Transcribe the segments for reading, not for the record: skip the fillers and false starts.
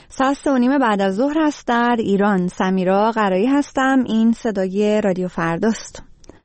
ساعت 3:30 بعد از ظهر است در ایران. سمیرا قرایی هستم. این صدای رادیو فرداست.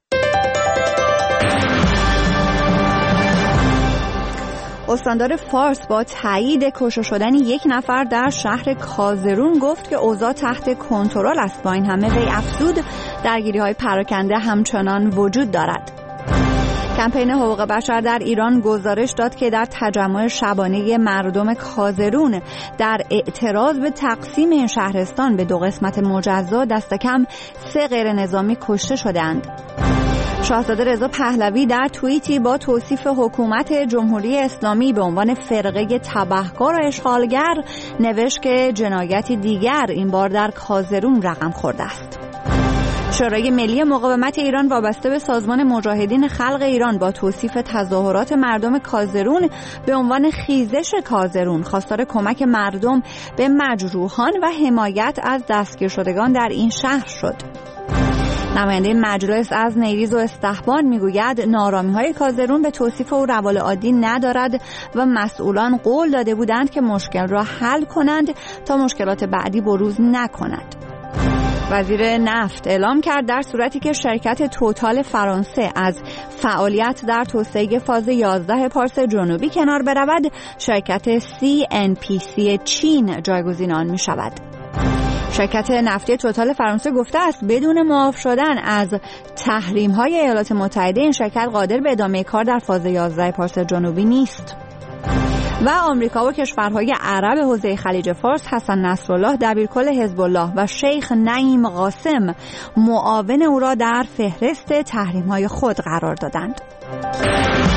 استاندار فارس با تایید کشته شدن یک نفر در شهر کازرون گفت که اوضاع تحت کنترل است. با این همه وی افزود درگیری‌های پراکنده همچنان وجود دارد. کمپین حقوق بشر در ایران گزارش داد که در تجمع شبانه مردم کازرون در اعتراض به تقسیم این شهرستان به 2 قسمت مجزا دست کم 3 غیر نظامی کشته شدند. شاهزاده رضا پهلوی در توییتی با توصیف حکومت جمهوری اسلامی به عنوان فرقه تبهکار و اشغالگر نوشت که جنایتی دیگر این بار در کازرون رقم خورده است. شورای ملی مقاومت ایران وابسته به سازمان مجاهدین خلق ایران با توصیف تظاهرات مردم کازرون به عنوان خیزش کازرون خواستار کمک مردم به مجروحان و حمایت از دستگیر شدگان در این شهر شد. نماینده مجلس از نیریز و استحبان میگوید نارامی‌های کازرون به توصیف او روال عادی ندارد و مسئولان قول داده بودند که مشکل را حل کنند تا مشکلات بعدی بروز نکند. وزیر نفت اعلام کرد در صورتی که شرکت توتال فرانسه از فعالیت در توسعه فاز 11 پارس جنوبی کنار برود، شرکت CNPC چین جایگزین آن می شود. شرکت نفتی توتال فرانسه گفته است بدون معاف شدن از تحریم‌های ایالات متحده این شرکت قادر به ادامه کار در فاز 11 پارس جنوبی نیست. و آمریکا و کشورهای عرب حوزه خلیج فارس حسن نصرالله دبیرکل حزب الله و شیخ نعیم قاسم معاون او را در فهرست تحریم‌های خود قرار دادند.